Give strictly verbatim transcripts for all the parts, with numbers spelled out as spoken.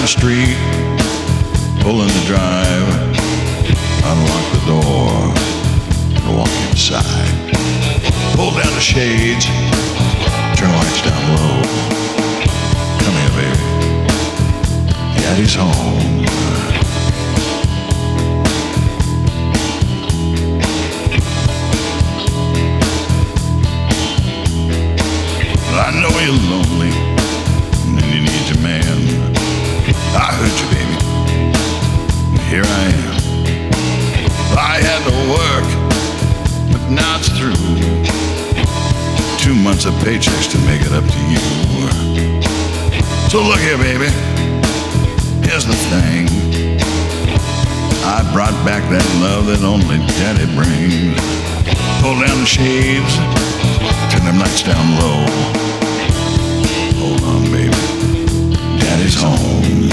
the street, pull in the drive, unlock the door, and walk inside. Pull down the shades, turn the lights down low. Come here, baby. Daddy's home. I know you're lonely and you need your man. I heard you, baby. Here I am. I had to work, but now it's through. Two months of paychecks to make it up to you. So look here, baby. Here's the thing. I brought back that love that only Daddy brings. Pull down the shades, turn them lights down low. Hold on, baby. Daddy's home.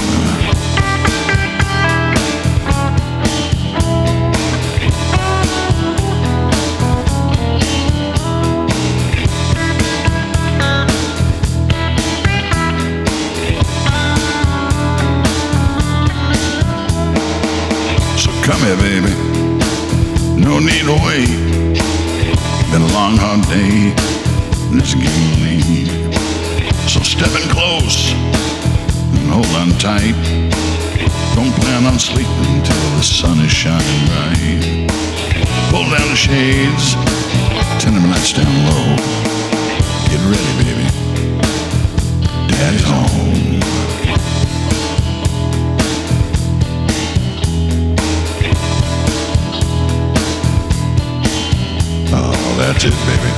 So come here, baby. No need to wait. Been a long, hard day. This game will lead. So step in close and hold on tight. Don't plan on sleeping until the sun is shining bright. Pull down the shades, turn them lights down low. Get ready, baby. Daddy's home. Oh, that's it, baby.